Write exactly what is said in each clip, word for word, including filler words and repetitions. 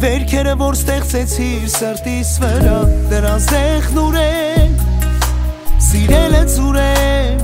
Վերքերը որ ստեղծեցիր սրտիս վրա դրանց դեղն ուրեն Սիրել է ծուրեն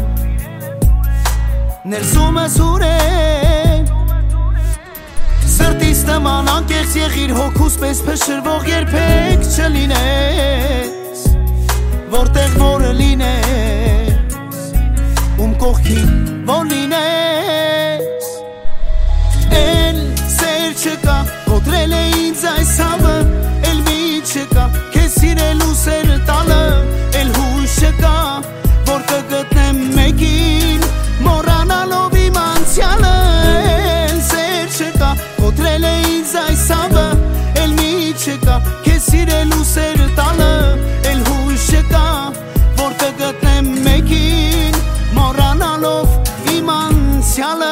Ներսում ես ուրեն Սրտիս նման անկեղծ եղիր հոգուս պես փշրվող երբեք չլինես Որտեղ որը լինես Ում կողքին որ լինես Էլ սեր չկա Կոտրել է ինձ այս համը Էլ մի չկա Քեզ սիրելու սերը տալը Էլ հույս չկա Որ կգտնեմ մեկին Մոռանալով իմ անցյալը Էլ սեր չկա Կոտրել է ինձ այս համը Էլ մի չկա Քեզ սիրելու սերը տալը Էլ հույս չկա Որ կգտնեմ մեկին Մոռանալով իմ անցյալը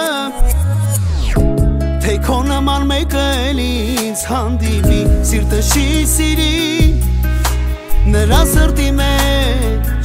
Թե քո նման մեկը էլ ինձ հանդիպի Սիրտը չի սիրի Նրա սրտի մեջ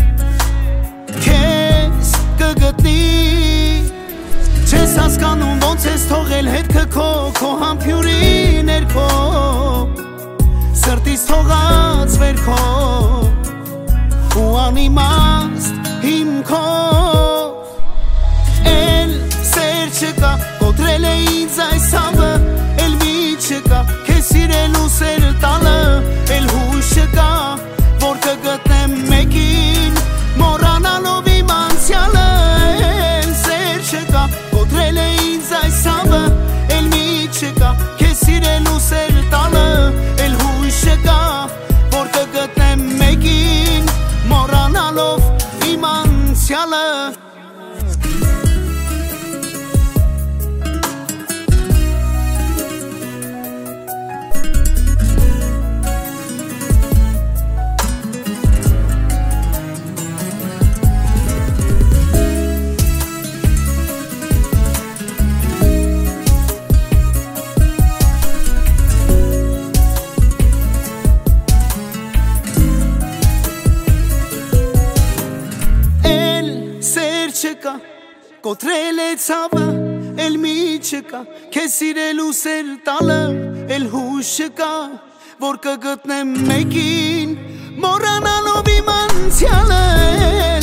Քեզ կգտնի Չես հասկանում ոնց ես թողել հետքը քո Քո համբյուրի ներքո Սրտիս թողած վերքո Ու անիմաստ հիմքով Էլ սեր չկա Կոտրել է ինձ այս համը Էլ մի չկա Քեզ սիրելու սերը տալը Էլ հույս չկա Որ կգտնեմ մեկին Մոռանալով իմ անցյալը Էլ սեր չկա Կոտրել է ինձ այս համը Էլ մի չկա Քեզ սիրելու սերը տալը Էլ հույս չկա Որ կգտնեմ մեկին Մոռանալով իմ անցյալը չկա Կոտրել է ցավը Էլ մի չկա Քեզ սիրելու սեր տալը Էլ հույս չկա Որ կգտնեմ մեկին Մոռանալով իմ անցյալը